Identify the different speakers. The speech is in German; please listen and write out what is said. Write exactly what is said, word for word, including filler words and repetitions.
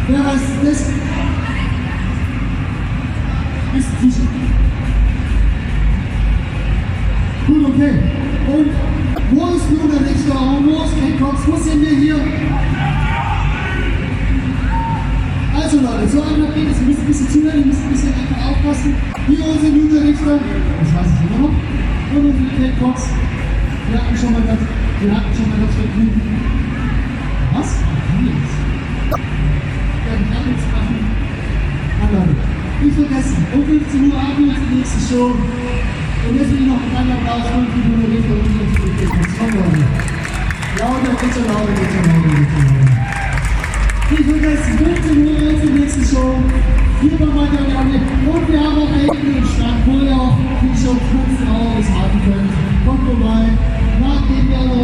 Speaker 1: Wer weiß das? Ist sicher. Gut, okay. Und wo ist nun der nächste Raum? Wo ist Kate Cox? Wo sind wir hier? Also Leute, so einfach geht es. Ihr müsst ein bisschen zuhören, ihr müsst ein bisschen einfach aufpassen. Hier unser Junior Richter, das weiß ich immer noch. Und unsere Kate Cox. Wir hatten schon mal das, wir hatten schon mal das Vergnügen. Was? Nils. Ja, ich kann nichts machen. Ah, Leute, nicht vergessen, um fünfzehn Uhr abends die nächste Show. Und jetzt will ich noch einen kleinen Applaus für die Junior Richter und unsere Kate Cox. Komm, Leute. Lauter, bitte lauter, bitte lauter, bitte lauter. Nicht vergessen, fünfzehn Uhr ist die nächste Show. Hier bei Material. Und wir haben auch hinten den Stand, wo ihr auch die Show fünfzehn Euro haben könnt. Kommt vorbei. Nach dem Jahr